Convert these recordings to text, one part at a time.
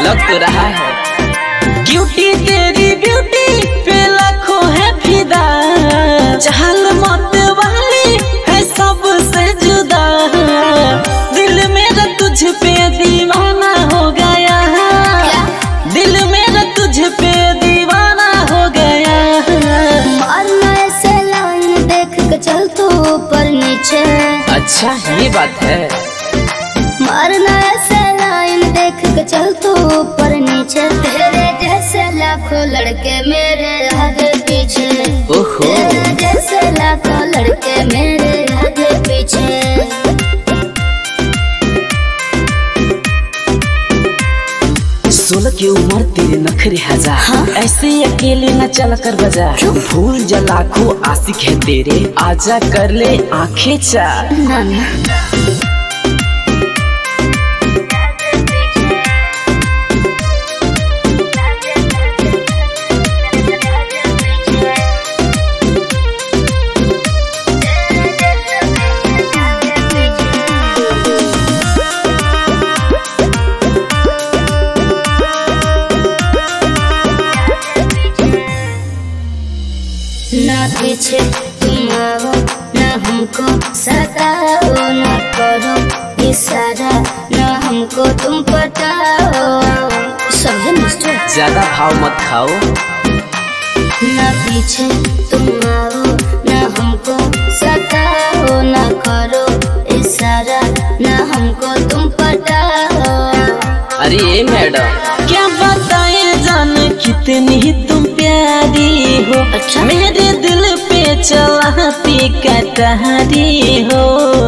लग तो रहा है। ब्यूटी तेरी ब्यूटी पे लाखों है फिदा, चाल मत वाली है सबसे जुदा। दिल मेरा तुझ पे दीवाना हो गया, दिल मेरा तुझ पे दीवाना हो गया। मारना ऐसे लाइन देख के चल तू ऊपर नीचे। अच्छा ये बात है। मारना ऐसे लाइन देख के चल तू ऊपर नीचे। तेरे जैसे लाखों लड़के मेरे आगे पीछे, ओहो। तेरे जैसे लाखों लड़के मेरे आगे पीछे। 16 की उम्र तेरे नखरे हजार, हाँ? ऐसे अकेले न चल कर बाजार। भूल जा लाखों आशिक है तेरे, आजा कर ले आंखें चार। ना ना ना पीछे तुम आओ, ना हमको सताओ, ना करो इशारा, ना हमको तुम पटाओ। समझे मिस्टर? ज्यादा भाव मत खाओ। ना पीछे तुम आओ, ना हमको सताओ, ना करो इशारा, ना हमको तुम पटाओ। अरे ये मैडम क्या बताए जान, कितनी तुम प्यारी हो। अच्छा? मेरे दिल पे चलाती कटारी हो।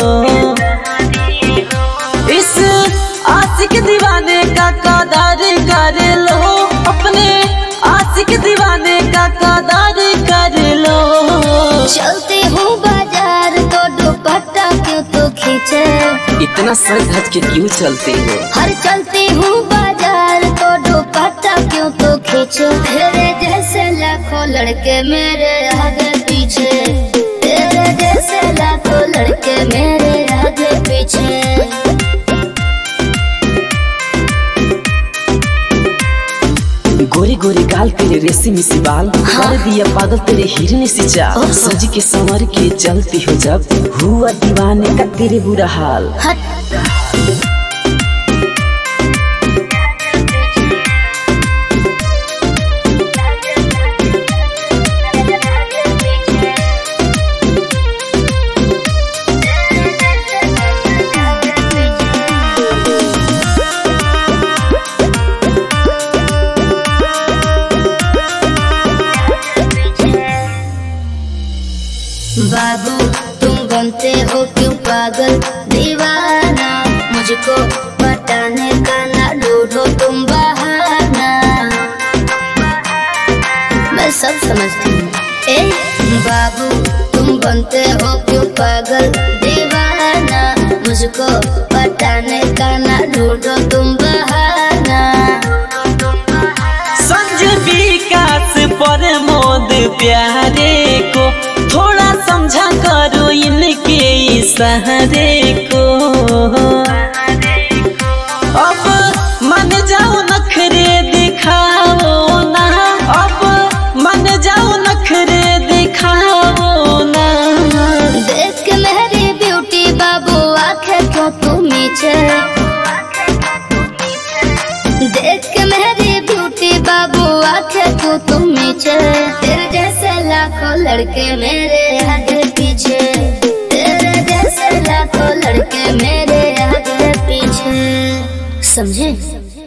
इस आशिक दीवाने का कदर कर लो, अपने आशिक दीवाने का कदर कर लो। चलती हूँ बाजार तो दुपट्टा क्यों तो खींचे। इतना सर धज के क्यों चलती हो? हर चलती हूँ बाजार तो दुपट्टा क्यों तो खींचो। तेरे जैसे लाखों लड़के मेरे आगे पीछे, तेरे जैसे लाखों लड़के मेरे आगे पीछे। गोरी गोरी गाल तेरे रेशमी सी बाल, कर दिया पागल तेरे हिरनी सी चाल। सज के संवर के चलती हो जब, हुआ दीवाने का तेरे बुरा हाल। हट बाबू तुम बनते हो क्यों पागल दीवाना, मुझको पटाने का ना ढूंढो तुम बहाना। मैं सब समझती हूँ। ए बाबू तुम बनते हो क्यों पागल दीवाना, मुझको पटाने का ना ढूंढो तुम बहाना। संजय विकास प्रमोद प्यारे को थोड़ा समझा करो इनके इशारे को। अब मन जाओ नखरे दिखाओ ना, अब मन जाओ नखरे दिखाओ ना। देख के मेरी ब्यूटी बाबू आंखें क्यों तू नीचे। देख के मेरी ब्यूटी बाबू आंखें क्यों तुम नीचे। तेरे जैसे लाखों लड़के मेरे आगे पीछे, तेरे जैसे लाखों लड़के मेरे आगे पीछे। समझे?